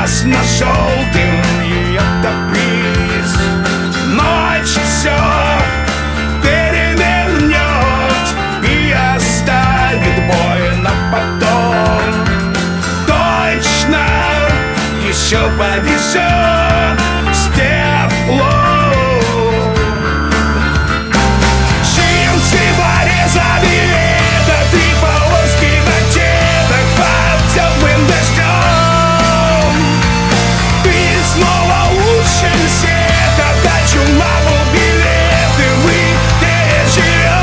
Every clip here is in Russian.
красно-желтым ее каприз. Ночь все перевернет и оставит бой на потом. Точно еще повезет с теплом. Джинсы порезали лето, три полоски на детах под теплым дождем. Ты снова лучше всех, отдачу маму билеты мы переживем.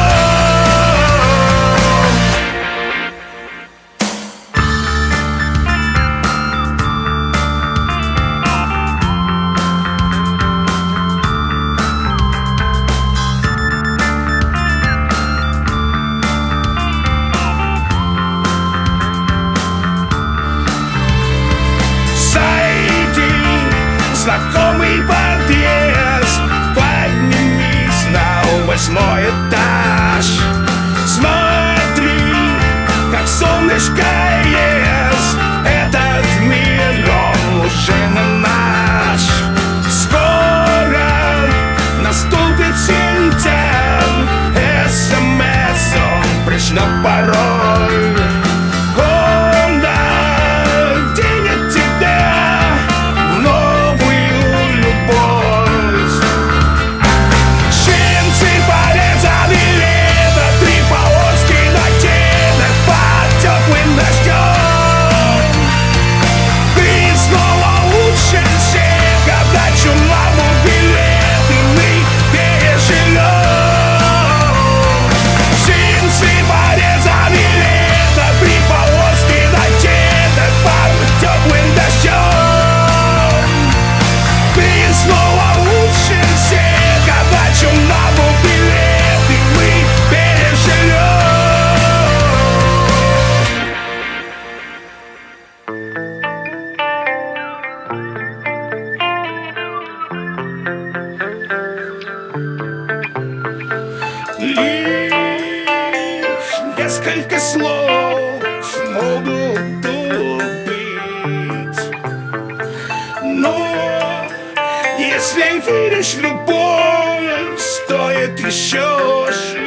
Знакомый подъезд, поднимись на 8-й этаж. Смотри, как солнышко ест этот мир, он уже не наш. Скоро наступит сентябрь, СМС он пришлет порой. Он оденет тебя в новую любовь. Джинсы порезали лето, три полоски на кедах под теплым дождем. Ты снова лучше всех, отдачу маму билеты мы переживем. Джинсы порезали лето, три полоски на кедах под теплым дождем. Ты снова лучше всех, отдачу маму билеты мы переживем. Лишь несколько слов могут убить, но если веришь в любовь, стоит еще жить.